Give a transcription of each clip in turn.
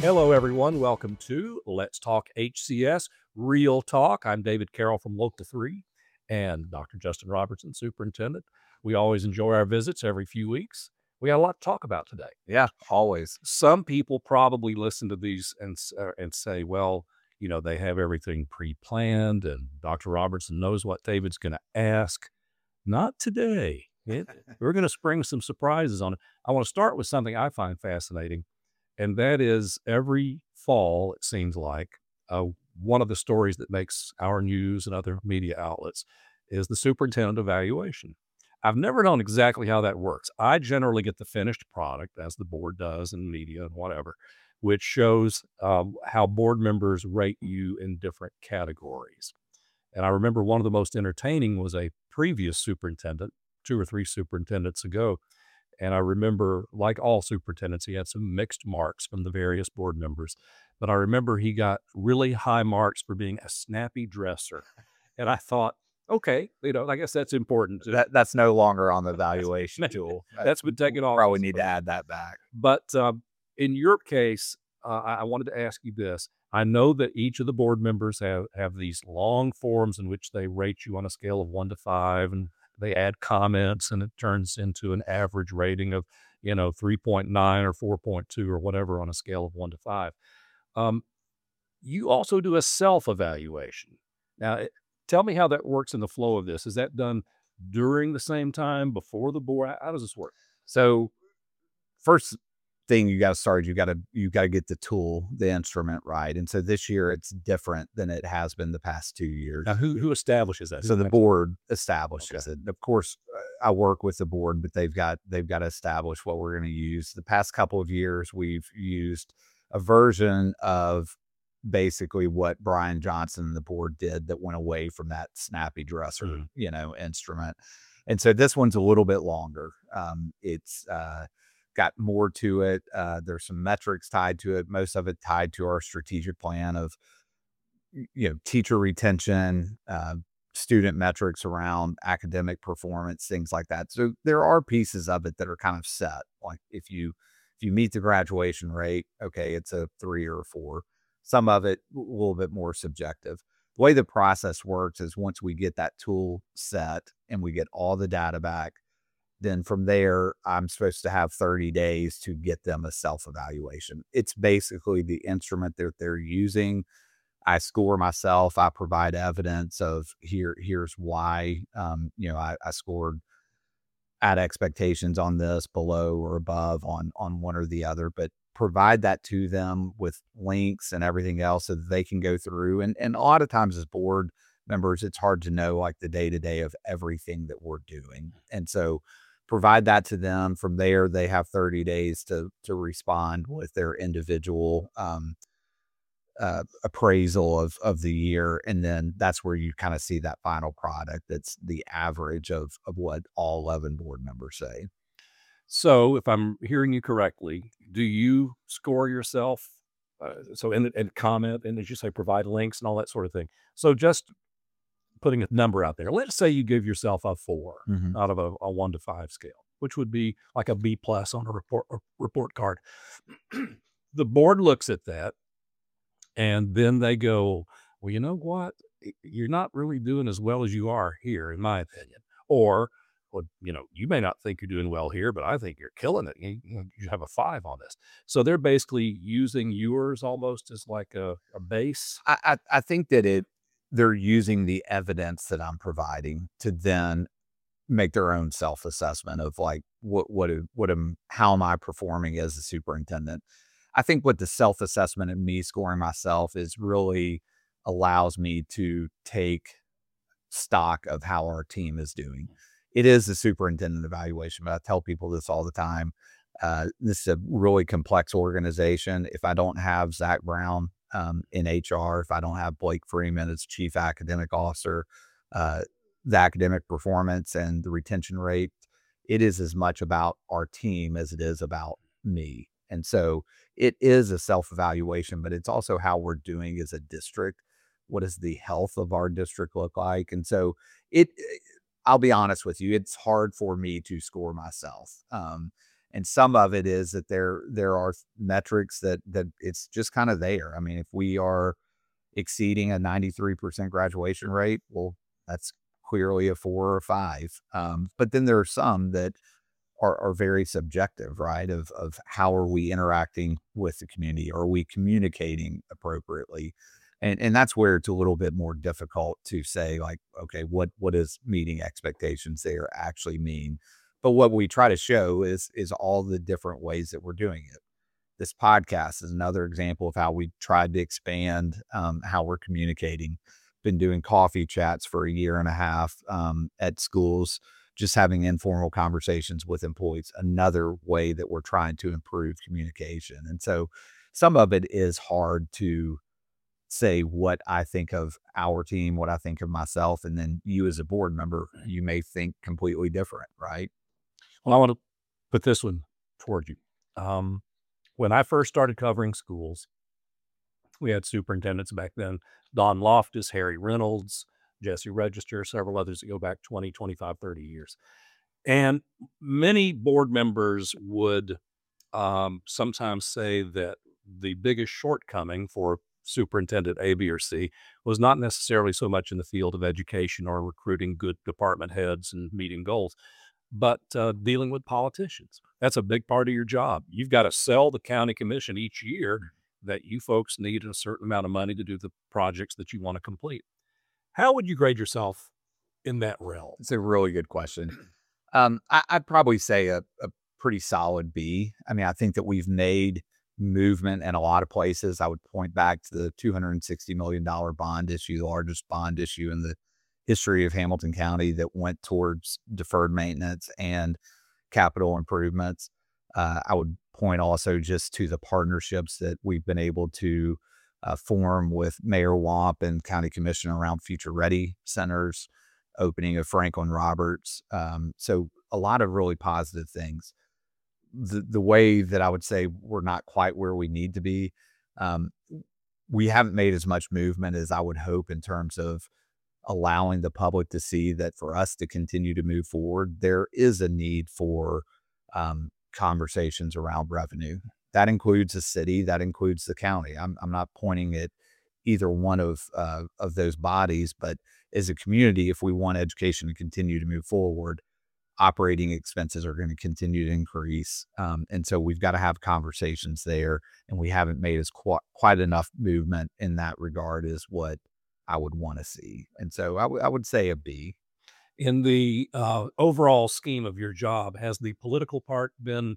Hello, everyone. Welcome to Let's Talk HCS Real Talk. I'm David Carroll from Local 3 and Dr. Justin Robertson, Superintendent. We always enjoy our visits every few weeks. We got a lot to talk about today. Yeah, always. Some people probably listen to these and say, well, they have everything pre-planned and Dr. Robertson knows what David's going to ask. Not today. We're going to spring some surprises on it. I want to start with something I find fascinating. And that is every fall, it seems like, one of the stories that makes our news and other media outlets is the superintendent evaluation. I've never known exactly how that works. I generally get the finished product, as the board does in media and whatever, which shows how board members rate you in different categories. And I remember one of the most entertaining was a previous superintendent, 2 or 3 superintendents ago, and I remember, like all superintendents, he had some mixed marks from the various board members. But I remember he got really high marks for being a snappy dresser. And I thought, okay, I guess that's important. That's no longer on the evaluation tool. That's been taken off. Probably need to add that back. But in your case, I wanted to ask you this. I know that each of the board members have these long forms in which they rate you on a scale of 1 to 5, and they add comments, and it turns into an average rating of, 3.9 or 4.2 or whatever on a scale of 1 to 5. You also do a self-evaluation. Now, tell me how that works in the flow of this. Is that done during the same time, before the board? How does this work? So first thing you got to start, you got to get the tool, the instrument right. And so this year it's different than it has been the past 2 years. Now, who establishes that? So the board establishes it. Of course, I work with the board, but they've got to establish what we're going to use. The past couple of years, we've used a version of basically what Brian Johnson and the board did that went away from that snappy dresser, instrument. And so this one's a little bit longer. It's got more to it. There's some metrics tied to it, most of it tied to our strategic plan of, teacher retention, student metrics around academic performance, things like that. So there are pieces of it that are kind of set. Like if you meet the graduation rate, okay, it's a 3 or a 4. Some of it a little bit more subjective. The way the process works is once we get that tool set and we get all the data back, then from there, I'm supposed to have 30 days to get them a self-evaluation. It's basically the instrument that they're using. I score myself. I provide evidence of here's why, I scored at expectations on this, below or above on one or the other, but provide that to them with links and everything else so that they can go through. And a lot of times as board members, it's hard to know like the day-to-day of everything that we're doing. And so provide that to them. From there, they have 30 days to respond with their individual appraisal of the year. And then that's where you kind of see that final product. That's the average of what all 11 board members say. So if I'm hearing you correctly, do you score yourself? And comment, and as you say, provide links and all that sort of thing. So just putting a number out there, let's say you give yourself a 4 out of a 1 to 5 scale, which would be like a B+ on a report card. The board looks at that and then they go, well, you know what? You're not really doing as well as you are here, in my opinion. Or, well, you may not think you're doing well here, but I think you're killing it. You have a 5 on this. So they're basically using yours almost as like a base. I think that they're using the evidence that I'm providing to then make their own self-assessment of like, how am I performing as a superintendent? I think what the self-assessment and me scoring myself is really allows me to take stock of how our team is doing. It is a superintendent evaluation, but I tell people this all the time. This is a really complex organization. If I don't have Zach Brown in HR, if I don't have Blake Freeman as chief academic officer, the academic performance and the retention rate, it is as much about our team as it is about me. And so it is a self-evaluation, but it's also how we're doing as a district. What does the health of our district look like? And so I'll be honest with you, it's hard for me to score myself. And some of it is that there are metrics that it's just kind of there. I mean, if we are exceeding a 93% graduation rate, well, that's clearly a 4 or a 5. But then there are some that are very subjective, right? Of how are we interacting with the community? Are we communicating appropriately? And that's where it's a little bit more difficult to say, like, okay, what does meeting expectations there actually mean? But what we try to show is all the different ways that we're doing it. This podcast is another example of how we tried to expand how we're communicating. Been doing coffee chats for a year and a half at schools, just having informal conversations with employees, another way that we're trying to improve communication. And so some of it is hard to say what I think of our team, what I think of myself, and then you as a board member, you may think completely different, right? Well, I want to put this one toward you. When I first started covering schools, we had superintendents back then, Don Loftus, Harry Reynolds, Jesse Register, several others that go back 20, 25, 30 years. And many board members would sometimes say that the biggest shortcoming for superintendent A, B, or C was not necessarily so much in the field of education or recruiting good department heads and meeting goals, but dealing with politicians. That's a big part of your job. You've got to sell the county commission each year that you folks need a certain amount of money to do the projects that you want to complete. How would you grade yourself in that realm? It's a really good question. I'd probably say a pretty solid B. I mean, I think that we've made movement in a lot of places. I would point back to the $260 million bond issue, the largest bond issue in the history of Hamilton County that went towards deferred maintenance and capital improvements. I would point also just to the partnerships that we've been able to form with Mayor Womp and County Commission around Future Ready centers, opening of Franklin Roberts. So a lot of really positive things. The way that I would say we're not quite where we need to be, we haven't made as much movement as I would hope in terms of allowing the public to see that for us to continue to move forward, there is a need for conversations around revenue. That includes the city, that includes the county. I'm not pointing at either one of those bodies, but as a community, if we want education to continue to move forward, operating expenses are going to continue to increase. And so we've got to have conversations there, and we haven't made as quite enough movement in that regard is what I would want to see. And so I would say a B. In the overall scheme of your job, has the political part been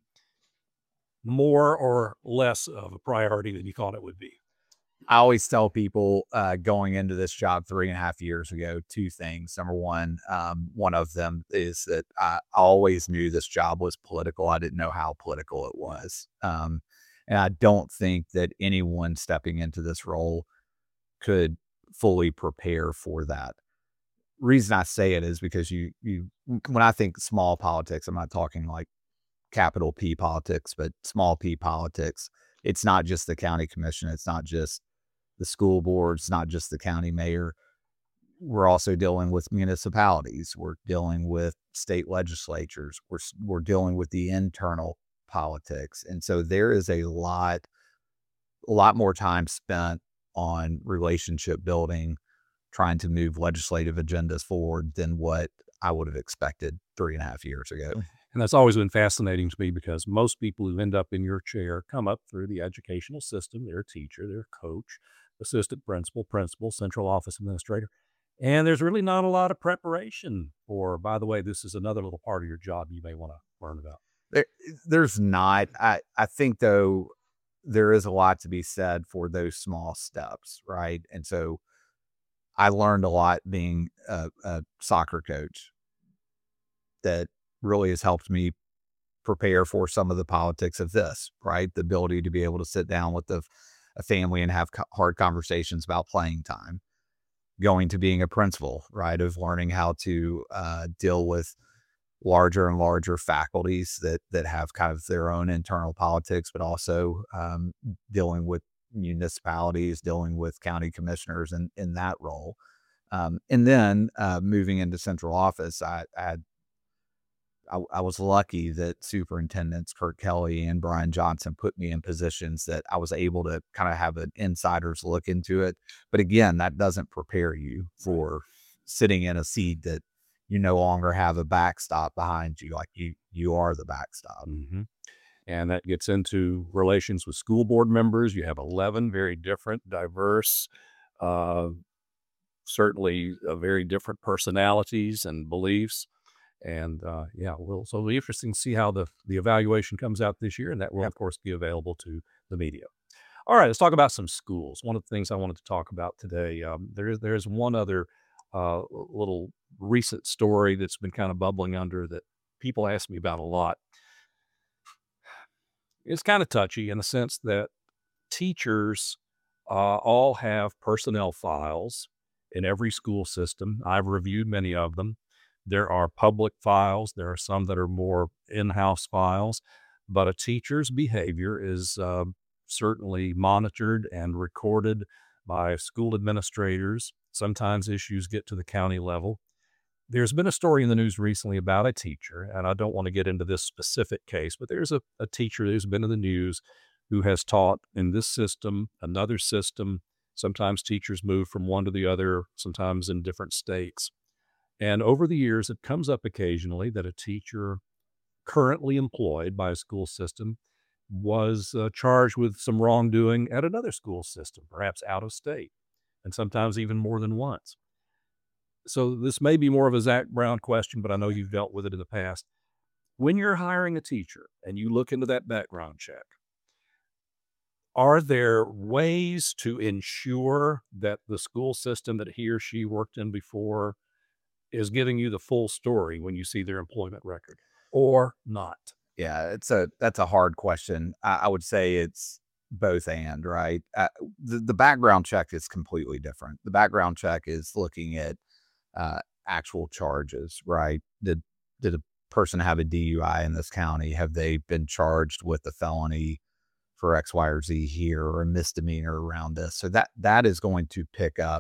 more or less of a priority than you thought it would be? I always tell people going into this job 3.5 years ago, two things. Number one, one of them is that I always knew this job was political. I didn't know how political it was. And I don't think that anyone stepping into this role could fully prepare for that. Reason I say it is because when I think small politics, I'm not talking like capital P politics, but small P politics. It's not just the county commission. It's not just the school board. It's not just the county mayor. We're also dealing with municipalities. We're dealing with state legislatures. We're dealing with the internal politics. And so there is a lot more time spent on relationship building, trying to move legislative agendas forward than what I would have expected 3.5 years ago. And that's always been fascinating to me because most people who end up in your chair come up through the educational system. They're a teacher, they're a coach, assistant principal, central office administrator. And there's really not a lot of preparation for, by the way, this is another little part of your job you may want to learn about. There's not. I think, though, there is a lot to be said for those small steps, right? And so I learned a lot being a soccer coach that really has helped me prepare for some of the politics of this, right? The ability to be able to sit down with a family and have hard conversations about playing time. Going to being a principal, right? Of learning how to deal with larger and larger faculties that have kind of their own internal politics, but also dealing with municipalities, dealing with county commissioners in that role. And then moving into central office, I had I was lucky that superintendents Kurt Kelly and Brian Johnson put me in positions that I was able to kind of have an insider's look into it. But again, that doesn't prepare you for sitting in a seat that you no longer have a backstop behind you. Like you are the backstop. Mm-hmm. And that gets into relations with school board members. You have 11 very different, diverse, uh, certainly very different personalities and beliefs. And so it'll be interesting to see how the evaluation comes out this year, and that will, of course, be available to the media. All right, let's talk about some schools. One of the things I wanted to talk about today, there's one other little recent story that's been kind of bubbling under that people ask me about a lot. It's kind of touchy in the sense that teachers all have personnel files in every school system. I've reviewed many of them. There are public files. There are some that are more in-house files, but a teacher's behavior is certainly monitored and recorded by school administrators. Sometimes issues get to the county level. There's been a story in the news recently about a teacher, and I don't want to get into this specific case, but there's a teacher who's been in the news who has taught in this system, another system. Sometimes teachers move from one to the other, sometimes in different states. And over the years, it comes up occasionally that a teacher currently employed by a school system was charged with some wrongdoing at another school system, perhaps out of state, and sometimes even more than once. So this may be more of a Zach Brown question, but I know you've dealt with it in the past. When you're hiring a teacher and you look into that background check, are there ways to ensure that the school system that he or she worked in before is giving you the full story when you see their employment record or not? Yeah, that's a hard question. I would say it's both and, right? The background check is completely different. The background check is looking at actual charges, right? Did a person have a DUI in this county? Have they been charged with a felony for X, Y, or Z here, or a misdemeanor around this? So that is going to pick up,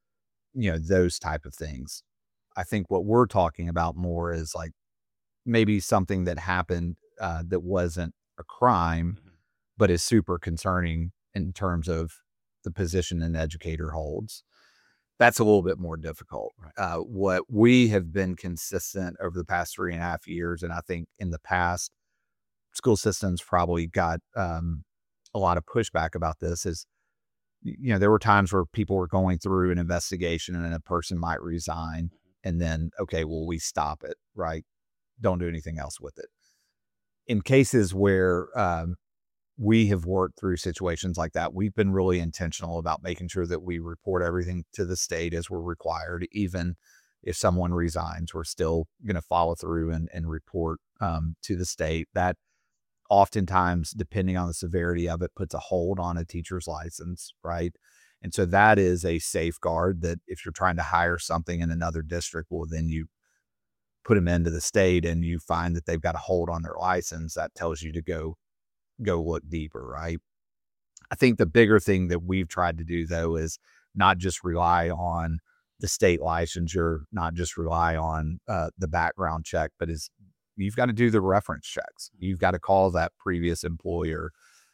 those type of things. I think what we're talking about more is like maybe something that happened that wasn't a crime, but is super concerning in terms of the position an educator holds. That's a little bit more difficult. Right. What we have been consistent over the past 3.5 years, and I think in the past, school systems probably got a lot of pushback about this, is, there were times where people were going through an investigation and a person might resign, and then, okay, well, we stop it, right? Don't do anything else with it. In cases where we have worked through situations like that, we've been really intentional about making sure that we report everything to the state as we're required. Even if someone resigns, we're still going to follow through and report to the state. That oftentimes, depending on the severity of it, puts a hold on a teacher's license, right? And so that is a safeguard that if you're trying to hire something in another district, well, then you put them into the state and you find that they've got a hold on their license, that tells you to go look deeper, right? I think the bigger thing that we've tried to do, though, is not just rely on the state licensure, not just rely on the background check, but you've got to do the reference checks. You've got to call that previous employer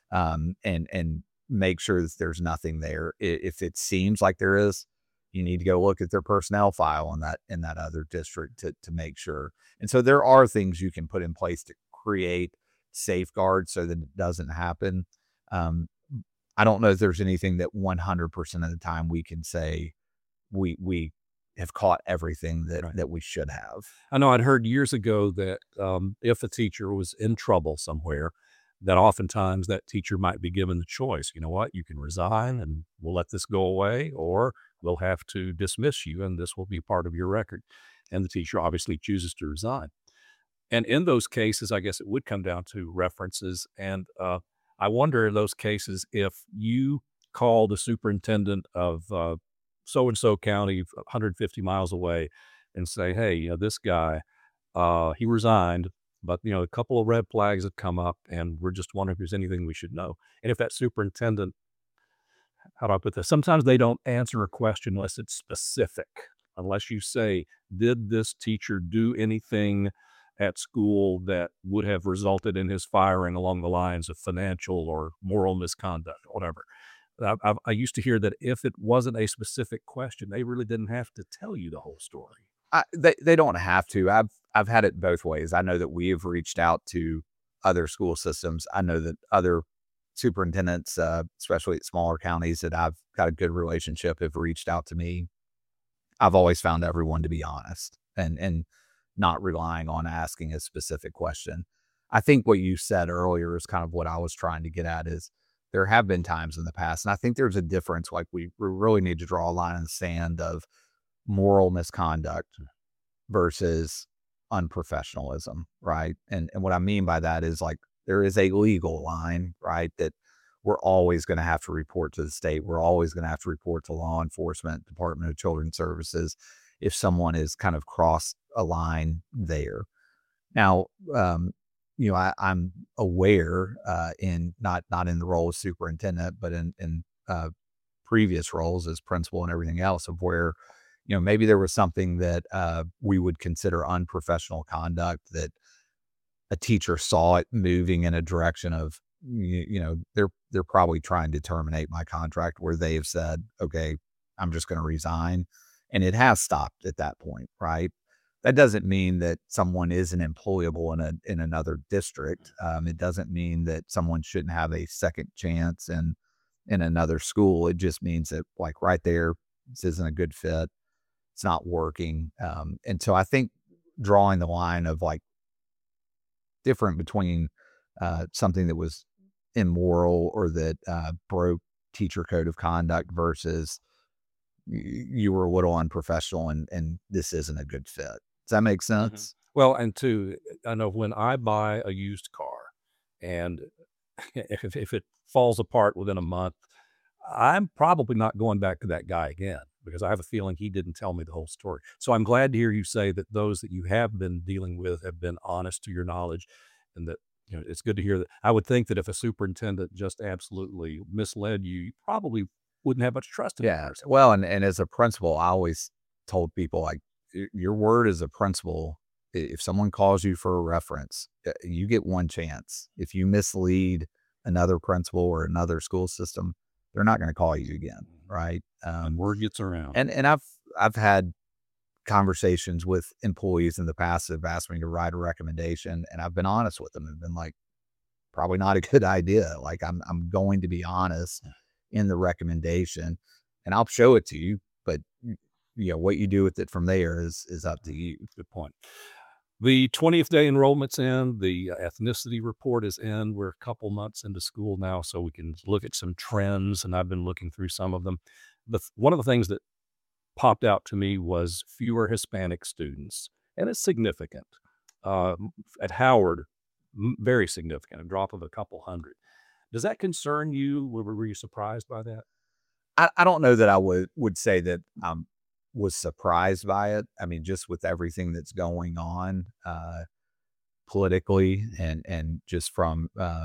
and make sure that there's nothing there. If it seems like there is, you need to go look at their personnel file in that other district to make sure. And so there are things you can put in place to create safeguards so that it doesn't happen. I don't know if there's anything that 100% of the time we can say we have caught everything that we should have. I know I'd heard years ago that if a teacher was in trouble somewhere, that oftentimes that teacher might be given the choice. You know what? You can resign and we'll let this go away, or we'll have to dismiss you and this will be part of your record. And the teacher obviously chooses to resign. And in those cases, I guess it would come down to references. And I wonder in those cases, if you call the superintendent of so-and-so county 150 miles away and say, hey, this guy, he resigned, but, a couple of red flags have come up and we're just wondering if there's anything we should know. And if that superintendent, how do I put this? Sometimes they don't answer a question unless it's specific, unless you say, did this teacher do anything at school that would have resulted in his firing along the lines of financial or moral misconduct, or whatever. I used to hear that if it wasn't a specific question, they really didn't have to tell you the whole story. They don't have to. I've had it both ways. I know that we have reached out to other school systems. I know that other superintendents, especially at smaller counties that I've got a good relationship, have reached out to me. I've always found everyone to be honest and not relying on asking a specific question. I think what you said earlier is kind of what I was trying to get at is there have been times in the past, and I think there's a difference. Like we really need to draw a line in the sand of moral misconduct versus unprofessionalism, right? And what I mean by that is like there is a legal line, right? That we're always going to have to report to the state. We're always going to have to report to law enforcement, Department of Children's Services, if someone is kind of crossed a line there. Now, I'm aware in not in the role of superintendent, but in previous roles as principal and everything else of where, maybe there was something that we would consider unprofessional conduct that a teacher saw it moving in a direction of, they're probably trying to terminate my contract where they have said, okay, I'm just going to resign. And it has stopped at that point, right? That doesn't mean that someone isn't employable in another district. It doesn't mean that someone shouldn't have a second chance in another school. It just means that like right there, this isn't a good fit. It's not working. And so I think drawing the line of like different between something that was immoral or that broke teacher code of conduct versus you were a little unprofessional and this isn't a good fit. Does that make sense? Mm-hmm. Well, and two, I know when I buy a used car and if it falls apart within a month, I'm probably not going back to that guy again because I have a feeling he didn't tell me the whole story. So I'm glad to hear you say that those that you have been dealing with have been honest to your knowledge and that, it's good to hear that. I would think that if a superintendent just absolutely misled you, you probably wouldn't have much trust in that person. Well, and as a principal, I always told people like your word as a principal, if someone calls you for a reference, you get one chance. If you mislead another principal or another school system, they're not going to call you again, right? And word gets around. And I've had conversations with employees in the past that have asked me to write a recommendation, and I've been honest with them and been like, probably not a good idea. Like I'm going to be honest in the recommendation, and I'll show it to you, but what you do with it from there is up to you. Good point. The 20th day enrollment's in, the ethnicity report is in. We're a couple months into school now, so we can look at some trends, and I've been looking through some of them. One of the things that popped out to me was fewer Hispanic students, and it's significant. At Howard, very significant, a drop of a couple hundred. Does that concern you? Were you surprised by that? I don't know that I would say that was surprised by it. I mean, just with everything that's going on politically and just from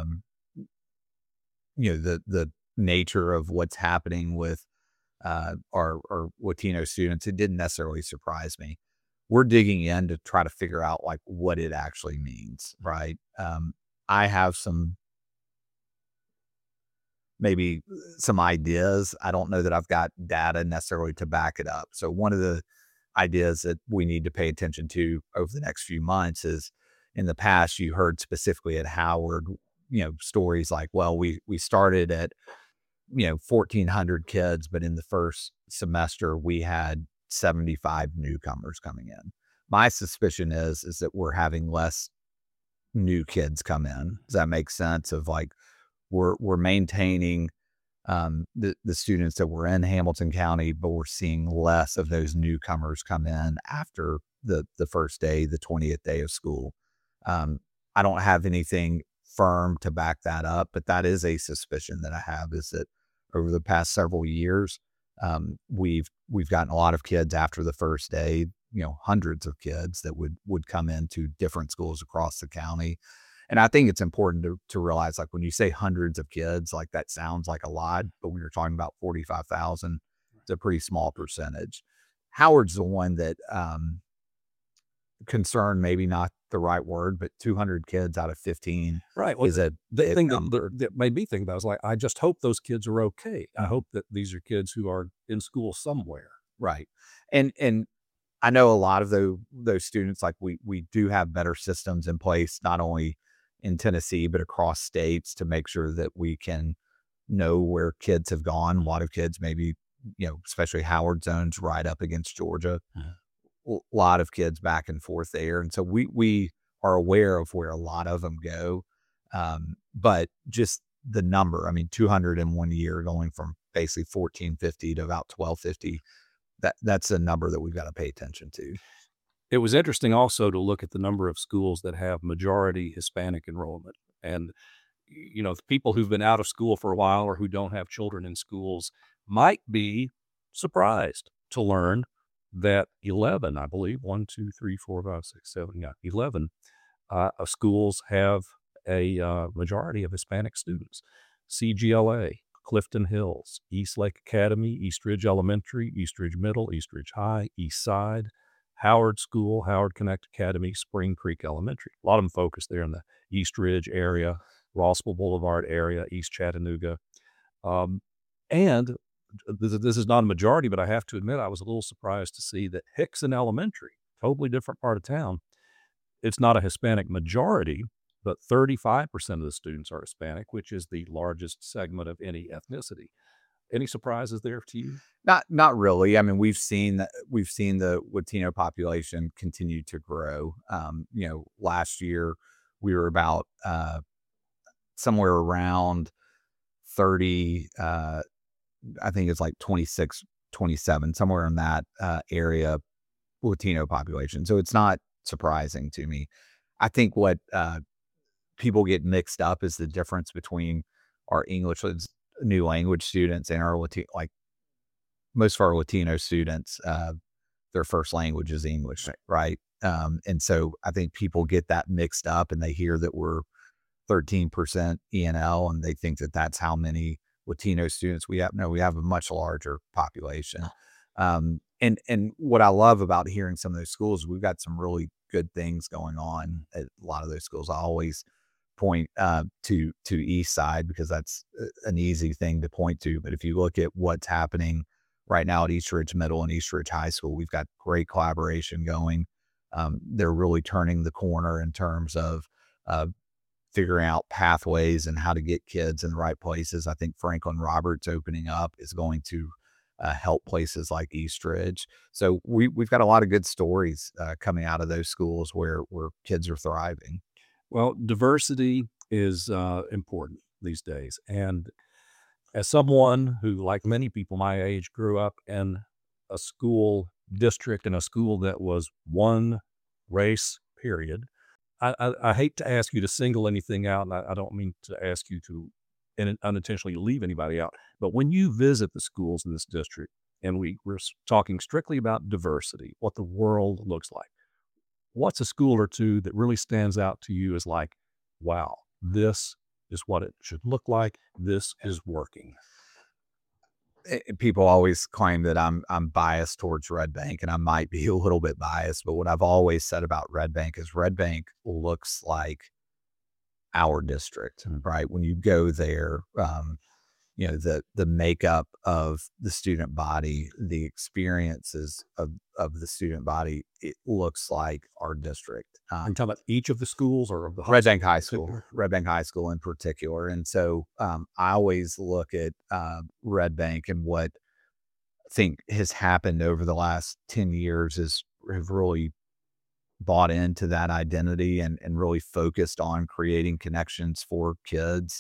the nature of what's happening with our Latino students, it didn't necessarily surprise me. We're digging in to try to figure out like what it actually means, right? I have maybe some ideas. I don't know that I've got data necessarily to back it up. So one of the ideas that we need to pay attention to over the next few months is in the past, you heard specifically at Howard, stories like, well, we started at, 1,400 kids, but in the first semester we had 75 newcomers coming in. My suspicion is that we're having less new kids come in. Does that make sense? Of like, we're maintaining the students that were in Hamilton County, but we're seeing less of those newcomers come in after the first day, the 20th day of school. I don't have anything firm to back that up, but that is a suspicion that I have, is that over the past several years, we've gotten a lot of kids after the first day, hundreds of kids that would come into different schools across the county. And I think it's important to realize, like, when you say hundreds of kids, like that sounds like a lot, but when you're talking about 45,000, it's a pretty small percentage. Howard's the one that concern, maybe not the right word, but 200 kids out of 15 Right. Well, is a the big thing number. that made me think about it was like, I just hope those kids are okay. I Mhm. hope that these are kids who are in school somewhere. Right. And I know a lot of those students, like we do have better systems in place, not only in Tennessee, but across states to make sure that we can know where kids have gone. A lot of kids maybe, especially Howard zones right up against Georgia, Mhm. a lot of kids back and forth there. And so we are aware of where a lot of them go. But just the number, I mean, 200 in 1 year going from basically 1450 to about 1250, that's a number that we've got to pay attention to. It was interesting also to look at the number of schools that have majority Hispanic enrollment. And, the people who've been out of school for a while or who don't have children in schools might be surprised to learn that 11, I believe, 1, 2, 3, 4, 5, 6, 7, yeah, 11 schools have a majority of Hispanic students. CGLA, Clifton Hills, East Lake Academy, East Ridge Elementary, East Ridge Middle, East Ridge High, East Side, Howard School, Howard Connect Academy, Spring Creek Elementary. A lot of them focus there in the East Ridge area, Rossville Boulevard area, East Chattanooga. Um, and this is not a majority, but I have to admit I was a little surprised to see that Hickson Elementary, totally different part of town, it's not a Hispanic majority, but 35% of the students are Hispanic, which is the largest segment of any ethnicity. Any surprises there to you? Not really. I mean, we've seen the Latino population continue to grow. Last year we were about somewhere around 30, I think it's like 26, 27, somewhere in that area, Latino population. So it's not surprising to me. I think what people get mixed up is the difference between our English as new language students and our Latino, like most of our Latino students, their first language is English, right? And so I think people get that mixed up and they hear that we're 13% ENL and they think that that's how many Latino students we have. No, we have a much larger population. And what I love about hearing some of those schools, we've got some really good things going on at a lot of those schools. I always point to East Side because that's an easy thing to point to. But if you look at what's happening right now at East Ridge Middle and East Ridge High School, we've got great collaboration going. They're really turning the corner in terms of figuring out pathways and how to get kids in the right places. I think Franklin Roberts opening up is going to help places like East Ridge. So we've got a lot of good stories coming out of those schools where kids are thriving. Well, diversity is important these days. And as someone who, like many people my age, grew up in a school district, in a school that was one race, period, I hate to ask you to single anything out, and I don't mean to ask you to unintentionally leave anybody out. But when you visit the schools in this district, and we're talking strictly about diversity, what the world looks like, what's a school or two that really stands out to you as like, wow, this is what it should look like. This is working. People always claim that I'm biased towards Red Bank, and I might be a little bit biased. But what I've always said about Red Bank is Red Bank looks like our district, right? When you go there, the makeup of the student body, the experiences of the student body, it looks like our district. Are you talking about each of the schools or of the Red Bank High School, Red Bank High School in particular. And so I always look at Red Bank and what I think has happened over the last 10 years is have really bought into that identity and really focused on creating connections for kids.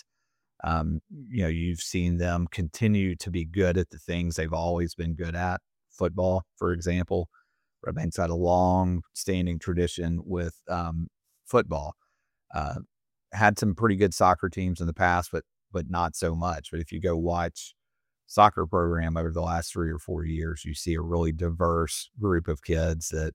You've seen them continue to be good at the things they've always been good at. Football, for example. Red Bank's had a long standing tradition with football. Had some pretty good soccer teams in the past, but not so much. But if you go watch soccer program over the last 3 or 4 years, you see a really diverse group of kids that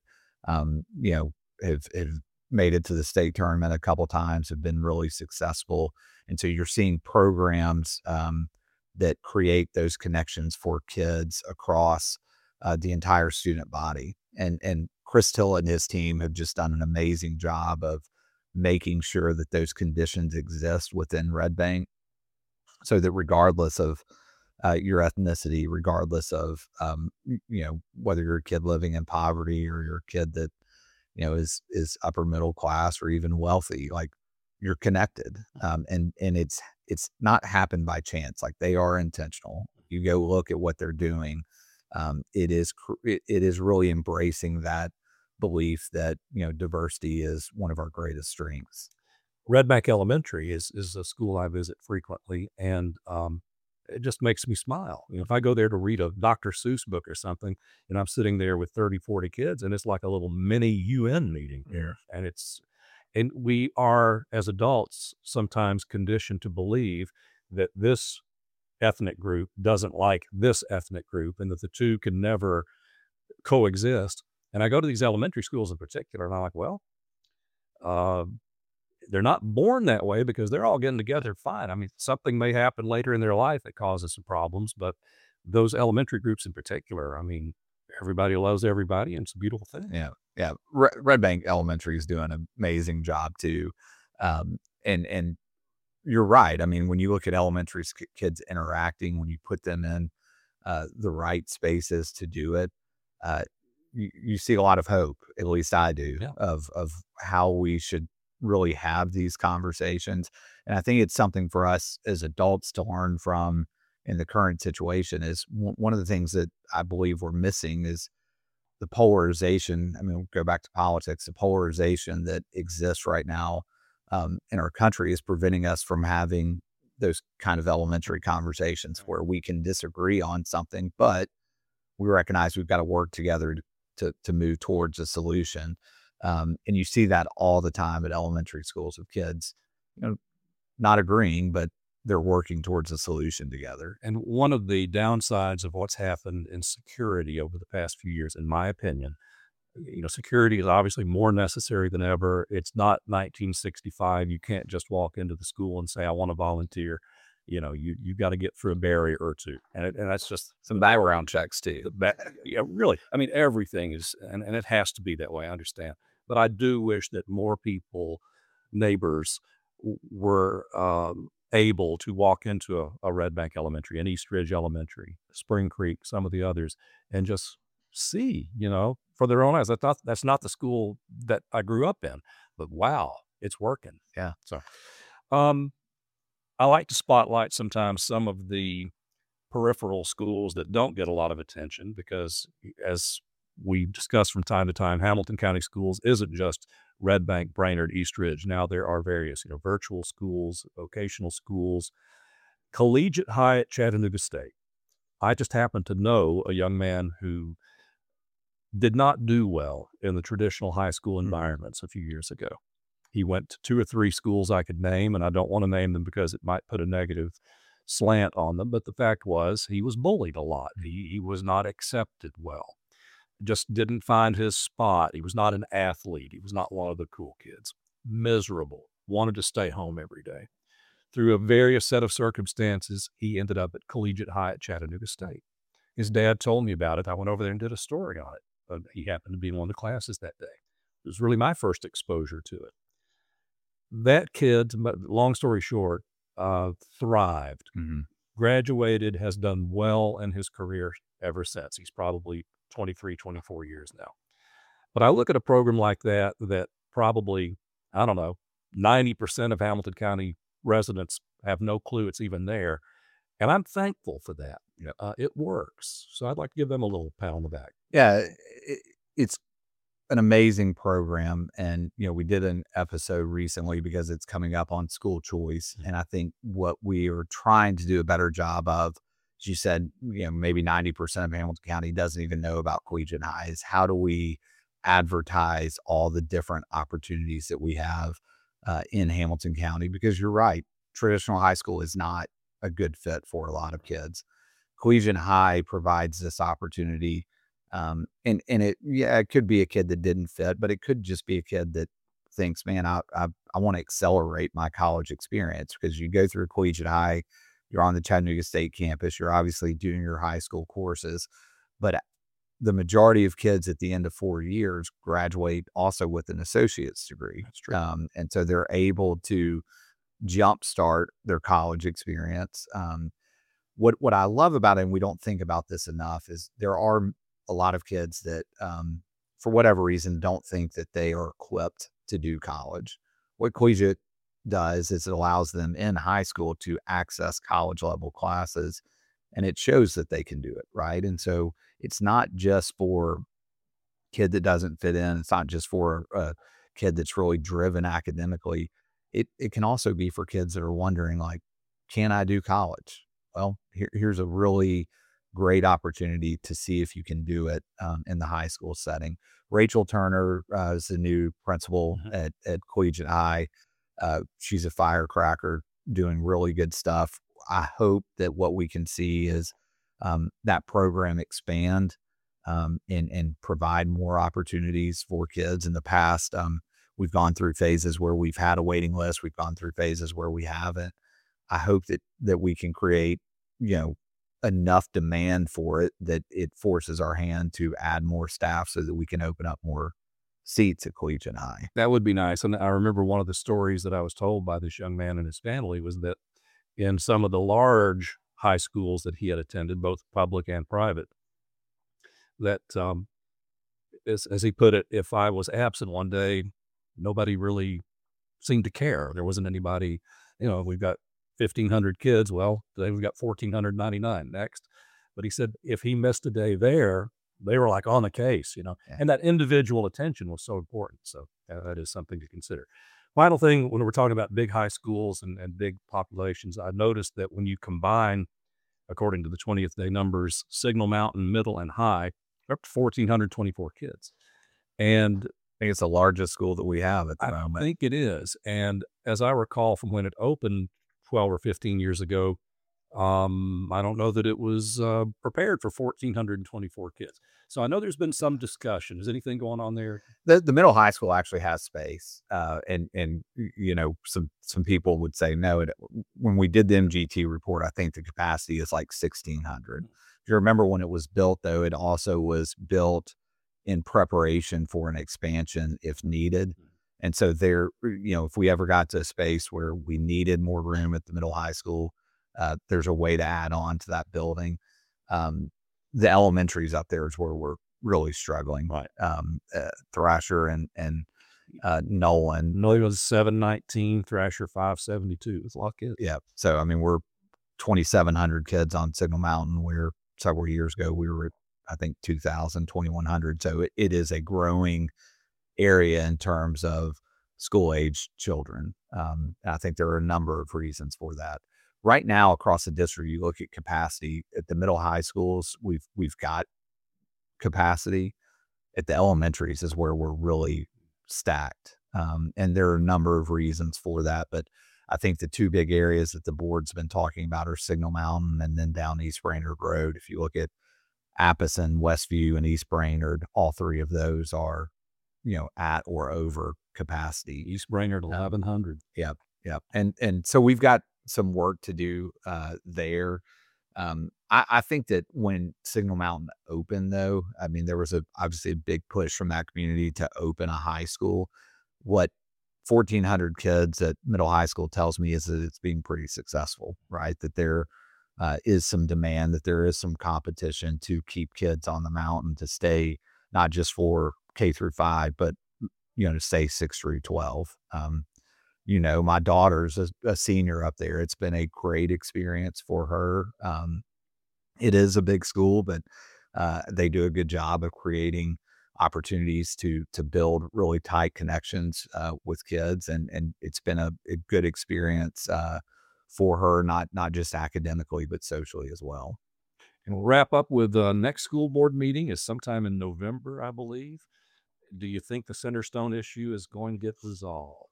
have made it to the state tournament a couple times, have been really successful. And so you're seeing programs that create those connections for kids across the entire student body. And Chris Till and his team have just done an amazing job of making sure that those conditions exist within Red Bank, so that regardless of your ethnicity, regardless of whether you're a kid living in poverty or you're a kid that is upper middle class or even wealthy, like you're connected, and it's not happened by chance. Like they are intentional. You go look at what they're doing. It is really embracing that belief that diversity is one of our greatest strengths. Red Bank Elementary is a school I visit frequently, and it just makes me smile. If I go there to read a Dr. Seuss book or something, and I'm sitting there with 30, 40 kids, and it's like a little mini UN meeting here. And we are, as adults, sometimes conditioned to believe that this ethnic group doesn't like this ethnic group and that the two can never coexist. And I go to these elementary schools in particular, and I'm like, well, they're not born that way because they're all getting together fine. I mean, something may happen later in their life that causes some problems, but those elementary groups in particular, I mean, everybody loves everybody, and it's a beautiful thing. Yeah. Red Bank Elementary is doing an amazing job too. And you're right. I mean, when you look at elementary kids interacting, when you put them in the right spaces to do it, you see a lot of hope, at least I do, of how we should really have these conversations. And I think it's something for us as adults to learn from in the current situation. Is one of the things that I believe we're missing is the polarization. I mean, we'll go back to politics. The polarization that exists right now in our country is preventing us from having those kind of elementary conversations where we can disagree on something, but we recognize we've got to work together to move towards a solution. And you see that all the time at elementary schools of kids, not agreeing, but they're working towards a solution together. And one of the downsides of what's happened in security over the past few years, in my opinion, security is obviously more necessary than ever. It's not 1965. You can't just walk into the school and say, I want to volunteer. You got to get through a barrier or two. And that's just some background checks too. Yeah, really. I mean, everything is, and it has to be that way. I understand. But I do wish that more people, neighbors, were able to walk into a Red Bank Elementary, an East Ridge Elementary, Spring Creek, some of the others, and just see, for their own eyes. That's not the school that I grew up in, but wow, it's working. Yeah. So, I like to spotlight sometimes some of the peripheral schools that don't get a lot of attention because, as we discuss from time to time, Hamilton County Schools isn't just Red Bank, Brainerd, East Ridge. Now there are various, virtual schools, vocational schools, Collegiate High at Chattanooga State. I just happen to know a young man who did not do well in the traditional high school environments a few years ago. He went to 2 or 3 schools I could name, and I don't want to name them because it might put a negative slant on them. But the fact was he was bullied a lot. He was not accepted well, just didn't find his spot. He was not an athlete. He was not one of the cool kids. Miserable, wanted to stay home every day. Through a various set of circumstances, he ended up at Collegiate High at Chattanooga State. His dad told me about it. I went over there and did a story on it. He happened to be in one of the classes that day. It was really my first exposure to it. That kid, long story short, thrived, graduated, has done well in his career ever since. He's probably 23, 24 years now. But I look at a program like that probably, 90% of Hamilton County residents have no clue it's even there. And I'm thankful for that. It works. So I'd like to give them a little pat on the back. Yeah, it's an amazing program. And, we did an episode recently because it's coming up on school choice. And I think what we are trying to do a better job of, as you said, maybe 90% of Hamilton County doesn't even know about Collegiate High, is how do we advertise all the different opportunities that we have in Hamilton County? Because you're right, traditional high school is not a good fit for a lot of kids. Collegiate High provides this opportunity. And it could be a kid that didn't fit, but it could just be a kid that thinks, man, I want to accelerate my college experience, because you go through Collegiate High, you're on the Chattanooga State campus, you're obviously doing your high school courses, but the majority of kids at the end of 4 years graduate also with an associate's degree. That's true. And so they're able to jumpstart their college experience. What I love about it, and we don't think about this enough, is there are a lot of kids that, for whatever reason, don't think that they are equipped to do college. What collegiate does is it allows them in high school to access college level classes, and it shows that they can do it, right? And so it's not just for kid that doesn't fit in. It's not just for a kid that's really driven academically. It can also be for kids that are wondering, like, can I do college? Well, here's a really great opportunity to see if you can do it in the high school setting. Rachel Turner is the new principal at Collegiate High. She's a firecracker doing really good stuff. I hope that what we can see is that program expand and provide more opportunities for kids. In the past, we've gone through phases where we've had a waiting list. We've gone through phases where we haven't. I hope that we can create, enough demand for it that it forces our hand to add more staff so that we can open up more seats at Collegiate High. That would be nice. And I remember one of the stories that I was told by this young man and his family was that in some of the large high schools that he had attended, both public and private, that, as he put it, if I was absent one day, nobody really seemed to care. There wasn't anybody, we've got 1,500 kids. Well, today we've got 1,499 next. But he said if he missed a day there, they were like on the case, and that individual attention was so important. So that is something to consider. Final thing, when we're talking about big high schools and big populations, I noticed that when you combine, according to the 20th day numbers, Signal Mountain, Middle, and High, they're up to 1,424 kids. And I think it's the largest school that we have at the moment. I think it is. And as I recall from when it opened 12 or 15 years ago, I don't know that it was prepared for 1,424 kids. So I know there's been some discussion. Is anything going on there? The middle high school actually has space, and some people would say no. When we did the MGT report, I think the capacity is like 1,600. If you remember when it was built, though, it also was built in preparation for an expansion if needed. And so there, if we ever got to a space where we needed more room at the middle high school, there's a way to add on to that building. The elementaries up there is where we're really struggling. Right. Thrasher and Nolan. Nolan was 719, Thrasher 572. It's a lot of kids. Yeah. So, I mean, we're 2,700 kids on Signal Mountain, where several years ago we were at, I think, 2,000, 2,100. So it is a growing area in terms of school-age children. I think there are a number of reasons for that. Right now, across the district, you look at capacity at the middle high schools. We've got capacity. At the elementaries is where we're really stacked, and there are a number of reasons for that. But I think the two big areas that the board's been talking about are Signal Mountain and then down East Brainerd Road. If you look at Appison, Westview, and East Brainerd, all three of those are, at or over capacity. East Brainerd 1,100. Yep. And so we've got some work to do there. I think that when Signal Mountain opened, though, I mean, there was obviously a big push from that community to open a high school. What 1,400 kids at middle high school tells me is that it's being pretty successful, right? That there is some demand, that there is some competition to keep kids on the mountain, to stay not just for K through 5, but to stay 6 through 12. My daughter's a senior up there. It's been a great experience for her. It is a big school, but they do a good job of creating opportunities to build really tight connections with kids, and it's been a good experience for her, not just academically, but socially as well. And we'll wrap up with the next school board meeting is sometime in November, I believe. Do you think the Centerstone issue is going to get resolved?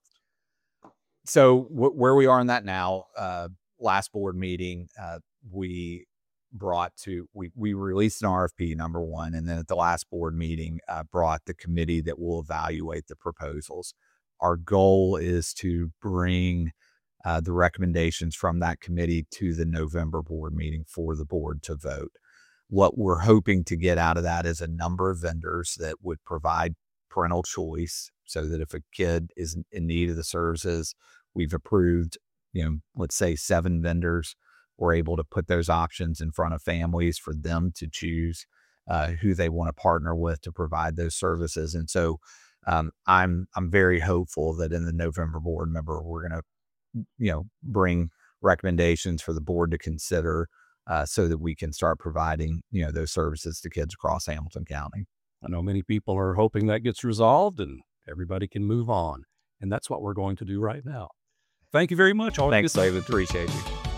So where we are in that now, last board meeting, we released an RFP, number one, and then at the last board meeting, brought the committee that will evaluate the proposals. Our goal is to bring the recommendations from that committee to the November board meeting for the board to vote. What we're hoping to get out of that is a number of vendors that would provide parental choice, so that if a kid is in need of the services, we've approved, let's say 7 vendors. We're able to put those options in front of families for them to choose who they want to partner with to provide those services. And so I'm very hopeful that in the November board member, we're going to, bring recommendations for the board to consider so that we can start providing, those services to kids across Hamilton County. I know many people are hoping that gets resolved and everybody can move on. And that's what we're going to do right now. Thank you very much. Thanks, David. Appreciate you.